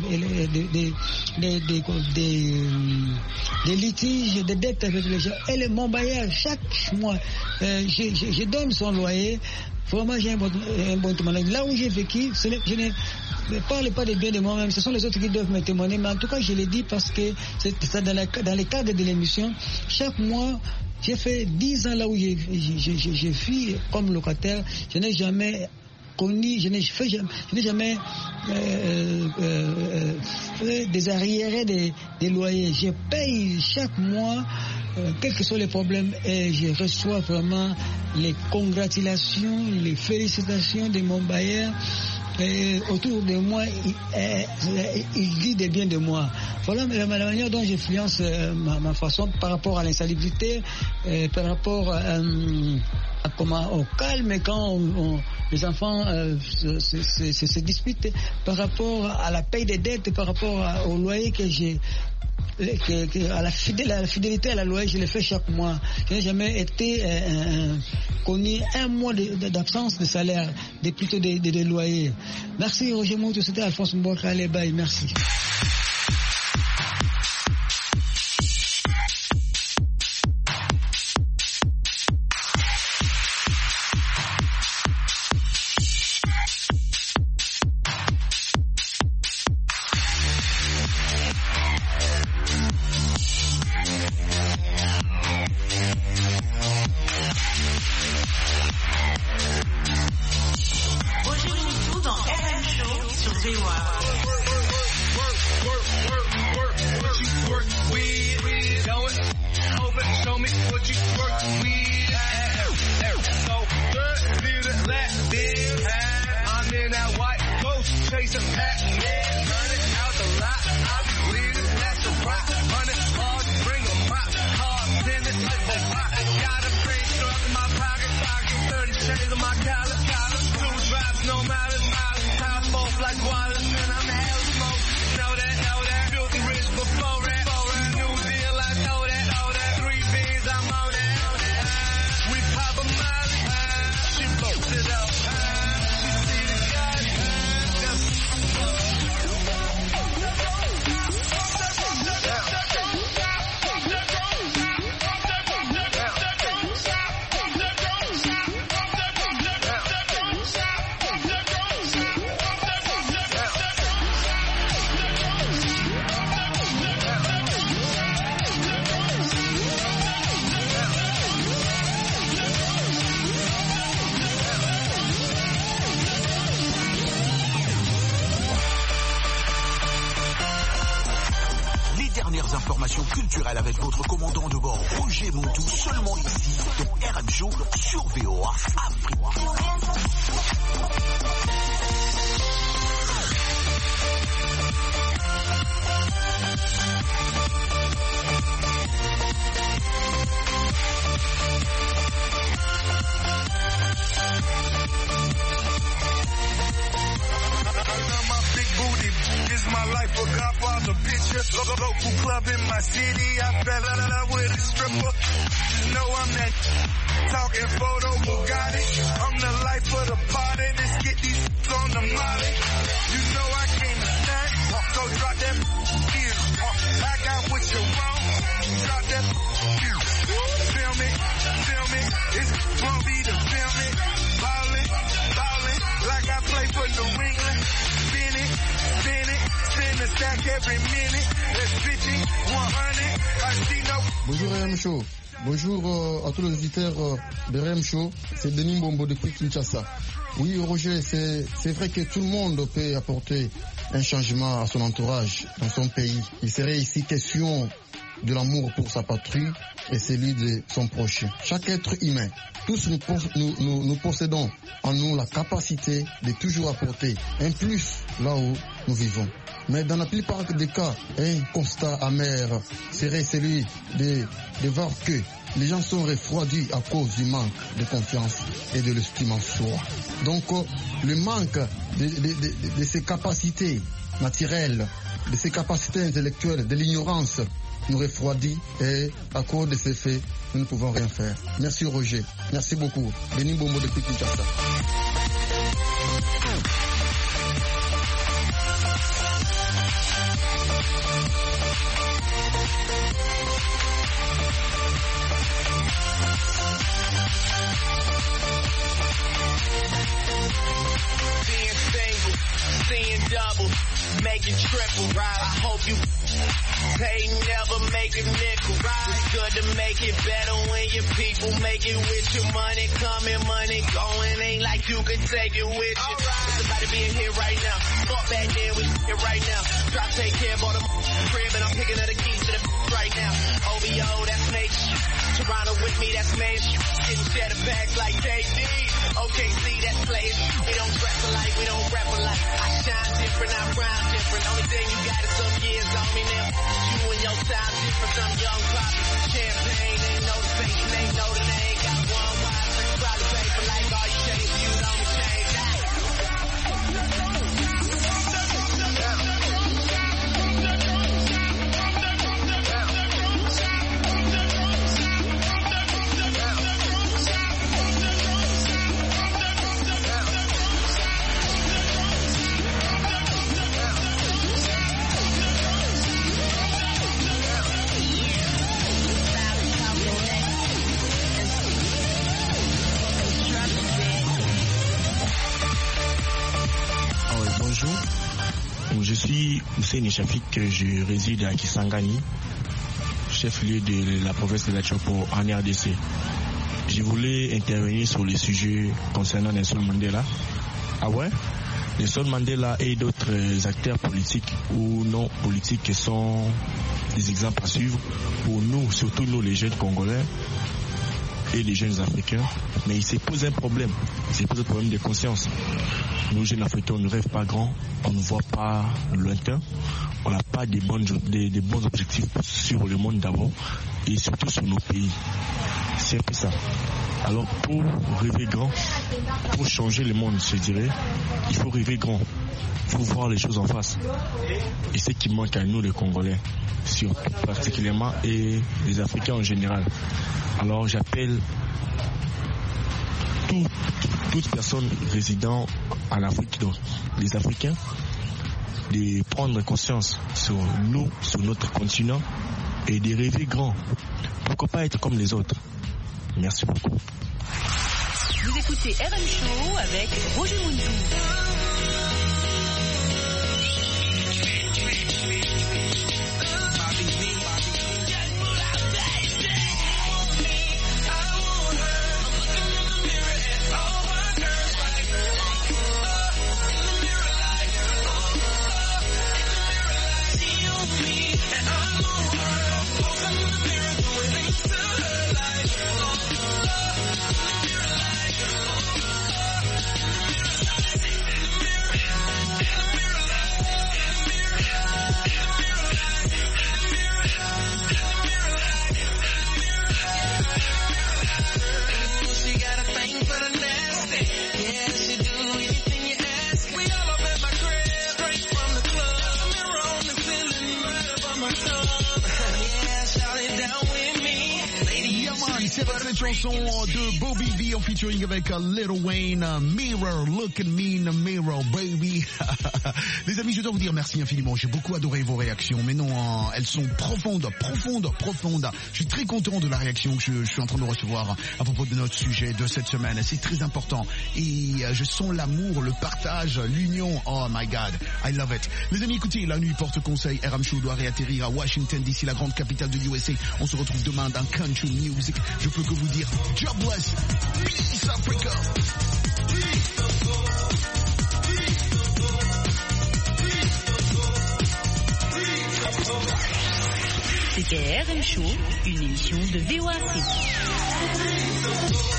litiges, des dettes avec les gens. Et mon bailleur, chaque mois, je donne son loyer. Vraiment, j'ai un bon témoignage. Là où j'ai vécu, je ne parle pas de bien de moi-même, ce sont les autres qui doivent me témoigner. Mais en tout cas, je l'ai dit parce que c'est ça dans le cadre de l'émission. Chaque mois, j'ai fait 10 ans là où je vis comme locataire. Je n'ai jamais connu, je n'ai jamais fait des arriérés des loyers. Je paye chaque mois, quels que soient les problèmes, et je reçois vraiment les congratulations, les félicitations de mon bailleur. autour de moi, il dit des biens de moi. Voilà la manière dont j'influence ma façon par rapport à l'insalubrité, par rapport au calme quand les enfants se disputent, par rapport à la paye des dettes, par rapport au loyer que j'ai. À la fidélité à la loi, je le fais chaque mois. Je n'ai jamais été connu un mois d'absence de salaire, plutôt de loyer. Merci Roger Moutou, c'était Alphonse Mboka Lebaï, merci. Informations culturelles avec votre commandant de bord, Roger Moutou, seulement ici, dans RM Show sur VOA Afrique. My life a Godfather picture, local club in my city. I fell in love with a stripper. You know I'm that talking photo Bugatti. I'm the life of the party. Let's get these on the molly. You know I came to stand. Go drop that here. I got what you want. Drop that here. Film it. It's gonna be the film it. Ballin', like I play for New England. Spin it. Spin the stack every minute. Let's 50, 100. I see no. Bonjour RM Show. Bonjour à tous les auditeurs de RM Show. C'est Denis Mbombo depuis Kinshasa. Oui, Roger, c'est vrai que tout le monde peut apporter un changement à son entourage dans son pays. Il serait ici question de l'amour pour sa patrie et celui de son prochain. Chaque être humain, tous nous possédons en nous la capacité de toujours apporter un plus là où nous vivons. Mais dans la plupart des cas, un constat amer serait celui de voir que les gens sont refroidis à cause du manque de confiance et de l'estime en soi. Donc, le manque de ces capacités naturelles, de ces capacités intellectuelles, de l'ignorance nous refroidit et à cause de ces faits, nous ne pouvons rien faire. Merci Roger. Merci beaucoup. Denis Mbombo depuis Kinshasa. Seeing double, making triple, right? I hope you pay, never make a nickel, right? It's good to make it better when your people make it with your money coming, money going. Ain't like you can take it with you. It's about to be in here right now. Fuck back there, we here right now. Drop, take care of all the crib, and I'm picking up the keys to the right now. OVO, that's Nate. Toronto with me, that's Main. Getting cheddar packs like KD. can't see that slave. We don't dress alike, we don't rap alike. I shine different, I rhyme different. Only thing you got is some years on me now. You and your time different, some young pop. Champagne, ain't no face, ain't no the name. Got one wife, probably pay for like all you change. You don't change. Je suis Hussein Shafik, je réside à Kisangani, chef-lieu de la province de la Chopo en RDC. Je voulais intervenir sur les sujets concernant Nelson Mandela. Ah ouais? Nelson Mandela et d'autres acteurs politiques ou non politiques sont des exemples à suivre pour nous, surtout nous les jeunes Congolais et les jeunes Africains. Mais il s'est posé un problème, de conscience. Nous, jeunes Africains, on ne rêve pas grand, on ne voit pas lointain, on n'a pas des bons objectifs sur le monde d'abord et surtout sur nos pays. C'est un peu ça. Alors pour rêver grand, pour changer le monde, je dirais, il faut rêver grand, il faut voir les choses en face. Et ce qui manque à nous, les Congolais, surtout particulièrement, et les Africains en général. Alors j'appelle toute personne résidant en Afrique, donc les Africains, de prendre conscience sur nous, sur notre continent et de rêver grand. Pourquoi pas être comme les autres? Merci beaucoup. Vous écoutez RM Show avec Roger Mountou. Chanson de Bobby V en featuring avec Lil Wayne, Mirror, Look at Me in the Mirror, baby. Les amis, je dois vous dire merci infiniment. J'ai beaucoup adoré vos réactions, mais non, elles sont profondes. Je suis très content de la réaction que je suis en train de recevoir à propos de notre sujet de cette semaine. C'est très important et je sens l'amour, le partage, l'union. Oh my God, I love it. Les amis, écoutez, la nuit porte conseil. RM Show doit réatterrir à Washington DC, la grande capitale de USA. On se retrouve demain dans Country Music. Je peux que vous dire jobless, peace Africa. C'était RM Show, une émission de VOA Afrique.